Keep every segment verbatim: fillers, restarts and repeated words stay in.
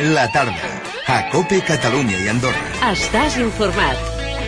La tarda, a COPE Catalunya i Andorra. Estàs informat.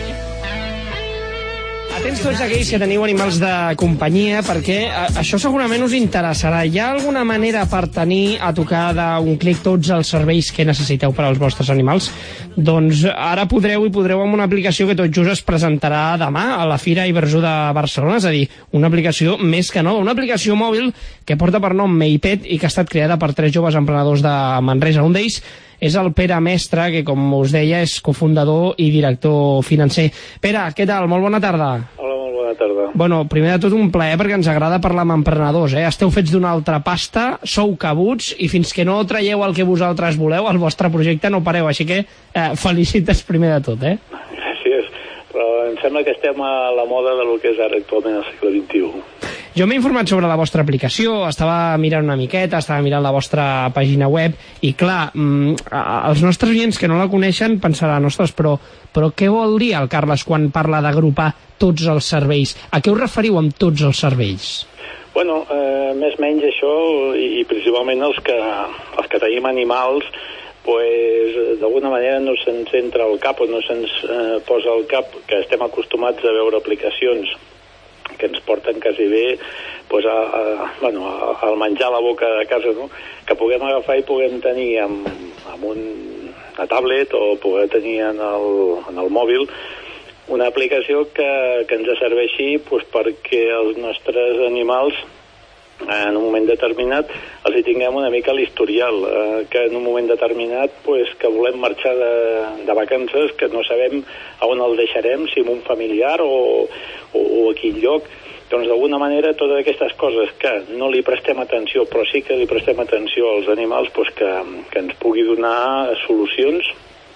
Atents tots aquells que teniu animals de companyia, perquè això segurament us interessarà. Hi ha alguna manera per tenir a tocar d'un clic tots els serveis que necessiteu per als vostres animals? Doncs ara podreu i podreu amb una aplicació que tot just es presentarà demà a la Fira Iberzoo de Barcelona, és a dir, una aplicació més que nova, una aplicació mòbil que porta per nom Meipet i que ha estat creada per tres joves emprenedors de Manresa. Un d'ells és el Pere Mestre, que, com us deia, és cofundador i director financer. Pere, què tal? Molt bona tarda. Hola, molt bona tarda. Bueno, primer de tot un plaer, perquè ens agrada parlar amb emprenedors, eh? Esteu fets d'una altra pasta, sou cabuts, i fins que no traieu el que vosaltres voleu, el vostre projecte no pareu, així que eh, felicites primer de tot, eh? Gràcies, però em sembla que estem a la moda de lo que és ara actualment al segle vint-i-u. Jo m'he informat sobre la vostra aplicació, estava mirant una miqueta, estava mirant la vostra pàgina web, i clar, els nostres oients que no la coneixen pensaran, ostres, però, però què vol dir el Carles quan parla d'agrupar tots els serveis? A què us referiu amb tots els serveis? Bueno, eh, més o menys això, i, i principalment els que, els que tenim animals, pues, d'alguna manera no se'ns entra al cap o no se'ns eh, posa al cap que estem acostumats a veure aplicacions que ens porten quasi bé pues, a, a, bueno, a, al menjar a la boca de casa, no? Que puguem agafar i puguem tenir amb, amb un, una tablet o poder tenir en el, en el mòbil una aplicació que, que ens serveixi pues, perquè els nostres animals en un moment determinat els hi tinguem una mica l'historial, eh, que en un moment determinat pues, que volem marxar de, de vacances, que no sabem a on el deixarem, si en un familiar o, o, o a quin lloc. Doncs d'alguna manera totes aquestes coses que no li prestem atenció però sí que li prestem atenció als animals pues, que, que ens pugui donar solucions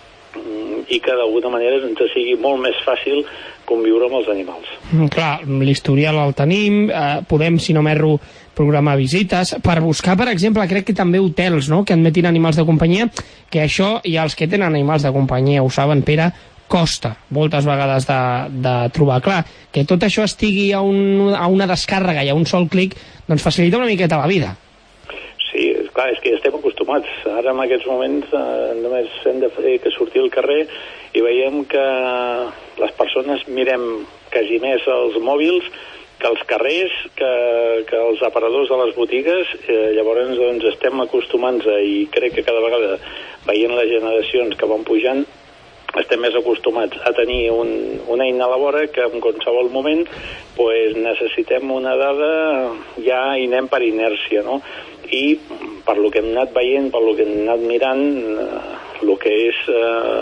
i que d'alguna manera ens sigui molt més fàcil conviure amb els animals. Clar, l'historial el tenim, eh, podem, si no m'erro, programar visites, per buscar, per exemple, crec que també hotels, no?, que admetin animals de companyia, que això, i els que tenen animals de companyia ho saben, Pere, costa moltes vegades de, de trobar. Clar, que tot això estigui a, un, a una descàrrega i a un sol clic, doncs facilita una miqueta la vida. Sí, clar, és que ja estem acostumats. Ara en aquests moments eh, només hem de fer que sortir al carrer i veiem que les persones mirem quasi més els mòbils que els carrers, que, que els aparadors de les botigues. Eh, llavors doncs, estem acostumants a, i crec que cada vegada veient les generacions que van pujant estem més acostumats a tenir un, una eina a la vora que en qualsevol moment pues, necessitem una dada ja i anem per inèrcia, no? I per lo que hem anat veient, per lo que hem anat mirant, eh, el que és eh,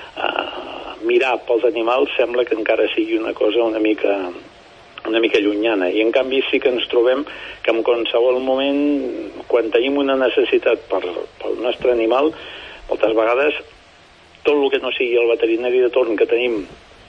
eh, mirar pels animals sembla que encara sigui una cosa una mica, una mica llunyana. I en canvi sí que ens trobem que en qualsevol moment, quan tenim una necessitat per, pel nostre animal, moltes vegades tot el que no sigui el veterinari de torn que tenim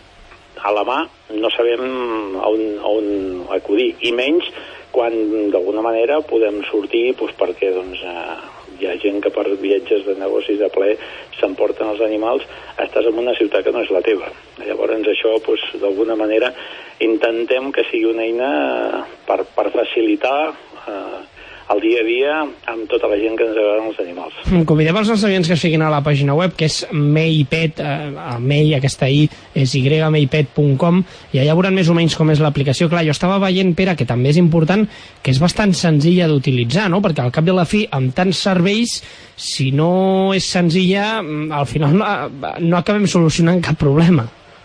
a la mà no sabem a on, a on acudir, i menys quan d'alguna manera podem sortir doncs, perquè doncs, eh, hi ha gent que per viatges de negocis de ple s'emporten els animals, estàs en una ciutat que no és la teva. Llavors això doncs, d'alguna manera intentem que sigui una eina per, per facilitar eh, el dia a dia amb tota la gent que ens agraden els animals. Convidem els nostres oients que es fiquin a la pàgina web, que és Meipet, eh, Mei, aquesta i és y meipet punt com, i allà veuran més o menys com és l'aplicació. Clar, jo estava veient, Pere, que també és important, que és bastant senzilla d'utilitzar, no? Perquè al cap i a la fi, amb tants serveis, si no és senzilla, al final no, no acabem solucionant cap problema.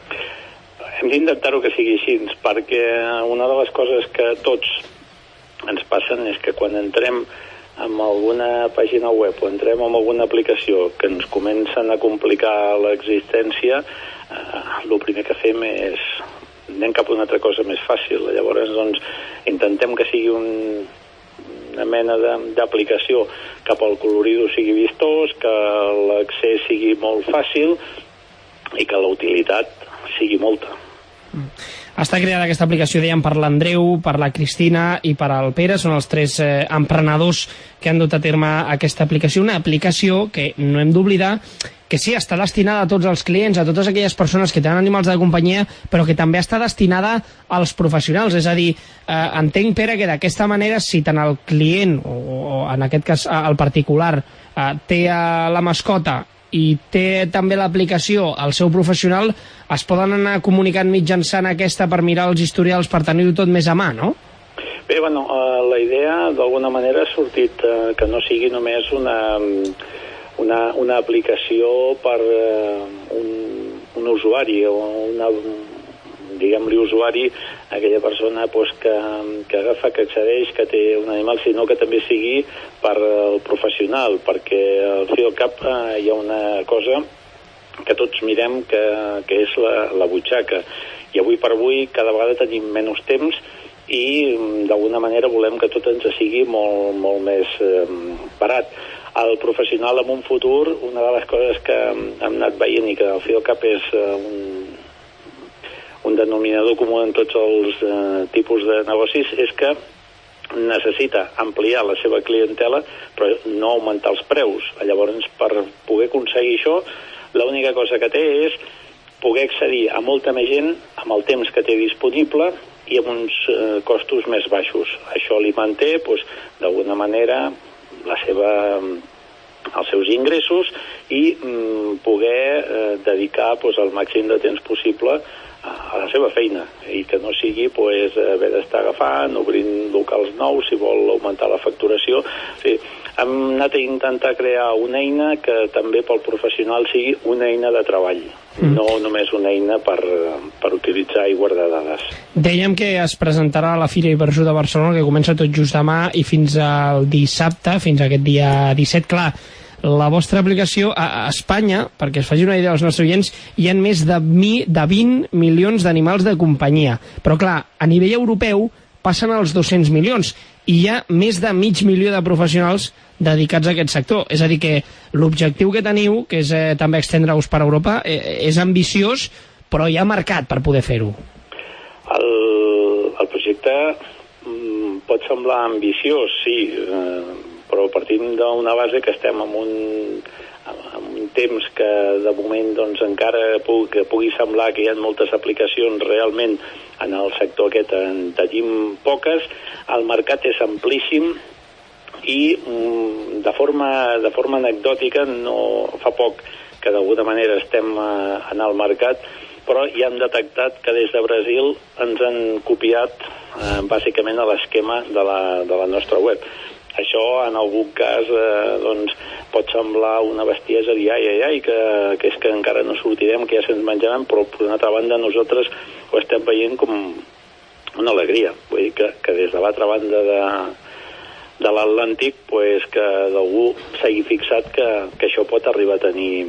Hem d'intentar-ho que sigui així, perquè una de les coses que tots ens passen és que quan entrem en alguna pàgina web o entrem en alguna aplicació que ens comencen a complicar l'existència, eh, el primer que fem és anem cap a una altra cosa més fàcil. Llavors doncs, intentem que sigui un, una mena d'aplicació que pel colorido sigui vistós, que l'accés sigui molt fàcil i que la utilitat sigui molta. Està creada aquesta aplicació, dèiem, per l'Andreu, per la Cristina i per al Pere, són els tres eh, emprenedors que han dut a terme aquesta aplicació, una aplicació que no hem d'oblidar que sí, està destinada a tots els clients, a totes aquelles persones que tenen animals de companyia, però que també està destinada als professionals. És a dir, eh, entenc, Pere, que d'aquesta manera, si tant el client, o, o en aquest cas el particular, eh, té a la mascota i té també l'aplicació al seu professional, es poden anar comunicant mitjançant aquesta per mirar els historials, per tenir-ho tot més a mà, no? Bé, bueno, eh, la idea d'alguna manera ha sortit eh, que no sigui només una, una, una aplicació per eh, un, un usuari o una, diguem-li usuari, aquella persona pues, que, que agafa, que accedeix, que té un animal, sinó que també sigui per el professional, perquè al fi i al cap eh, hi ha una cosa que tots mirem que, que és la, la butxaca, i avui per avui cada vegada tenim menys temps i d'alguna manera volem que tot ens sigui molt, molt més eh, barat. El professional en un futur, una de les coses que hem anat veient i que al fi i al cap és eh, un, un denominador comú en tots els eh, tipus de negocis, és que necessita ampliar la seva clientela però no augmentar els preus. Llavors, per poder aconseguir això, l'única cosa que té és poder accedir a molta més gent amb el temps que té disponible i amb uns eh, costos més baixos. Això li manté, doncs, d'alguna manera, la seva, els seus ingressos i mm, poder eh, dedicar doncs, el màxim de temps possible a, a la seva feina i que no sigui pues, haver d'estar agafant, obrint locals nous si vol augmentar la facturació. O sigui, hem anat a intentar crear una eina que també pel professional sigui una eina de treball, mm. no només una eina per, per utilitzar i guardar dades. Dèiem que es presentarà a la Fira Iberjur de Barcelona, que comença tot just demà i fins al dissabte, fins a aquest dia disset. Clar, la vostra aplicació a Espanya, perquè es faci una idea dels nostres oients, hi ha més de, mi, de vint milions d'animals de companyia. Però clar, a nivell europeu passen als dos-cents milions i hi ha més de mig milió de professionals dedicats a aquest sector. És a dir, que l'objectiu que teniu, que és eh, també extendre-us per Europa, eh, és ambiciós, però hi ha mercat per poder fer-ho. El, el projecte mm, pot semblar ambiciós, sí, eh, però partim d'una base que estem en un, en un temps que de moment doncs, encara pugui, que pugui semblar que hi ha moltes aplicacions realment en el sector aquest en tenim poques, el mercat és amplíssim i mm, de, forma, de forma anecdòtica no fa poc que d'alguna manera estem eh, en el mercat, però ja hem detectat que des de Brasil ens han copiat eh, bàsicament a l'esquema de la, de la nostra web. Això, en algun cas, eh, doncs, pot semblar una bestiesa dir ai, ai, ai, que, que és que encara no sortirem, que ja se'ns menjaran, però, per una altra banda, nosaltres ho estem veient com una alegria. Vull dir que, que des de l'altra banda de, de l'Atlàntic, pues, que d'algú s'hagi fixat que, que això pot arribar a tenir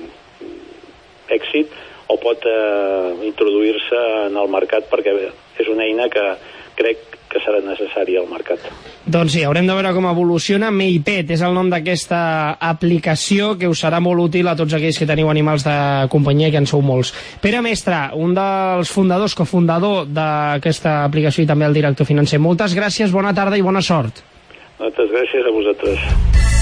èxit o pot eh, introduir-se en el mercat, perquè és una eina que crec que serà necessària al mercat. Doncs sí, haurem de veure com evoluciona. Meipet és el nom d'aquesta aplicació que us serà molt útil a tots aquells que teniu animals de companyia, que en sou molts. Pere Mestre, un dels fundadors, cofundador d'aquesta aplicació i també el director financer. Moltes gràcies, bona tarda i bona sort. Moltes gràcies a vosaltres.